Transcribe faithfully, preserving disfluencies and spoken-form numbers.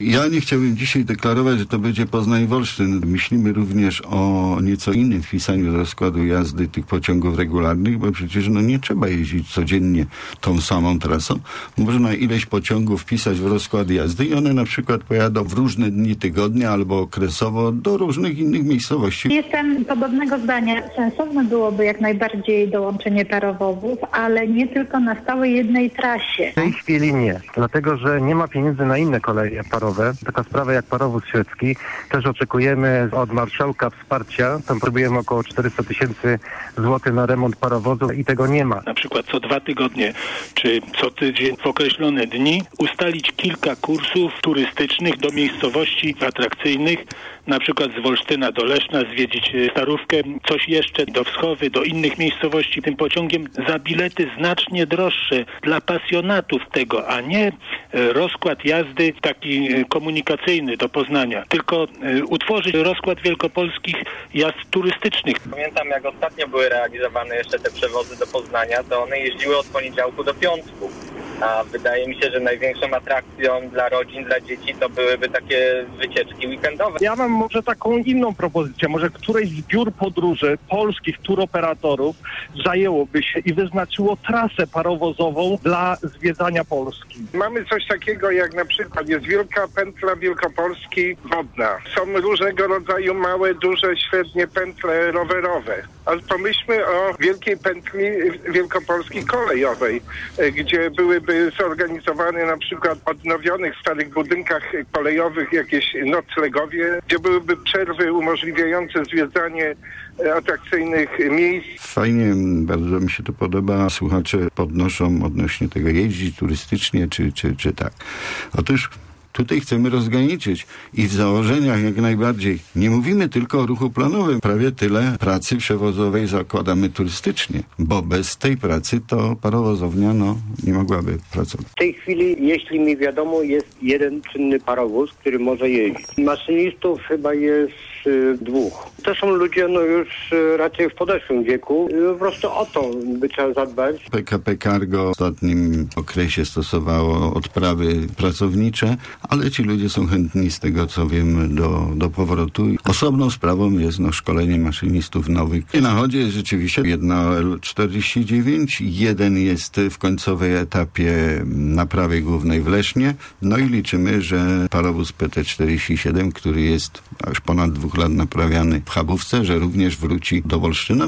Ja nie chciałbym dzisiaj deklarować, że to będzie Poznań i Wolsztyn. Myślimy również o nieco innym wpisaniu do rozkładu jazdy tych pociągów regularnych, bo przecież no nie trzeba jeździć codziennie tą samą trasą. Można ileś pociągów wpisać w rozkład jazdy i one na przykład pojadą w różne dni tygodnia albo okresowo do różnych innych miejscowości. Jestem podobnego zdania. Sensowne byłoby jak najbardziej dołączenie parowozów, ale nie tylko na stałej jednej trasie. W tej chwili nie, dlatego że nie ma pieniędzy na inne koleje parowe. Taka sprawa jak parowóz świecki. Też oczekujemy od marszałka wsparcia. Tam próbujemy około czterysta tysięcy złotych na remont parowozu i tego nie ma. Na przykład co dwa tygodnie, czy co tydzień w określone dni ustalić kilka kursów turystycznych do miejscowości atrakcyjnych, na przykład z Wolsztyna do Leszna, zwiedzić Starówkę, coś jeszcze do Wschowy, do innych miejscowości tym pociągiem za bilety znacznie droższe dla pasjonatów tego, a nie rozkład jazdy taki komunikacyjny do Poznania, tylko utworzyć rozkład wielkopolskich jazd turystycznych. Pamiętam, jak ostatnio były realizowane jeszcze te przewozy do Poznania, to one jeździły od poniedziałku do piątku. A wydaje mi się, że największą atrakcją dla rodzin, dla dzieci to byłyby takie wycieczki weekendowe. Ja mam może taką inną propozycję. Może któreś z biur podróży polskich turoperatorów zajęłoby się i wyznaczyło trasę parowozową dla zwiedzania Polski. Mamy coś takiego jak na przykład jest Wielka Pętla Wielkopolski wodna. Są różnego rodzaju małe, duże, średnie pętle rowerowe. Ale pomyślmy o Wielkiej Pętli Wielkopolskiej kolejowej, gdzie byłyby zorganizowane na przykład w odnowionych starych budynkach kolejowych jakieś noclegowie, gdzie byłyby przerwy umożliwiające zwiedzanie atrakcyjnych miejsc. Fajnie, bardzo mi się to podoba. Słuchacze podnoszą odnośnie tego jeździć turystycznie, czy, czy, czy tak. Otóż tutaj chcemy rozgraniczyć i w założeniach jak najbardziej. Nie mówimy tylko o ruchu planowym. Prawie tyle pracy przewozowej zakładamy turystycznie, bo bez tej pracy to parowozownia no, nie mogłaby pracować. W tej chwili, jeśli mi wiadomo, jest jeden czynny parowóz, który może jeździć. Maszynistów chyba jest y, dwóch. To są ludzie no już y, raczej w podeszłym wieku. Y, po prostu o to by trzeba zadbać. P K P Cargo w ostatnim okresie stosowało odprawy pracownicze, ale ci ludzie są chętni z tego, co wiem, do, do powrotu. Osobną sprawą jest no, szkolenie maszynistów nowych. I na chodzie jest rzeczywiście jedna L czterdzieści dziewięć, jeden jest w końcowej etapie naprawy głównej w Lesznie, no i liczymy, że parowóz P T czterdzieści siedem, który jest już ponad dwóch lat naprawiany w Chabówce, że również wróci do Wolsztyna.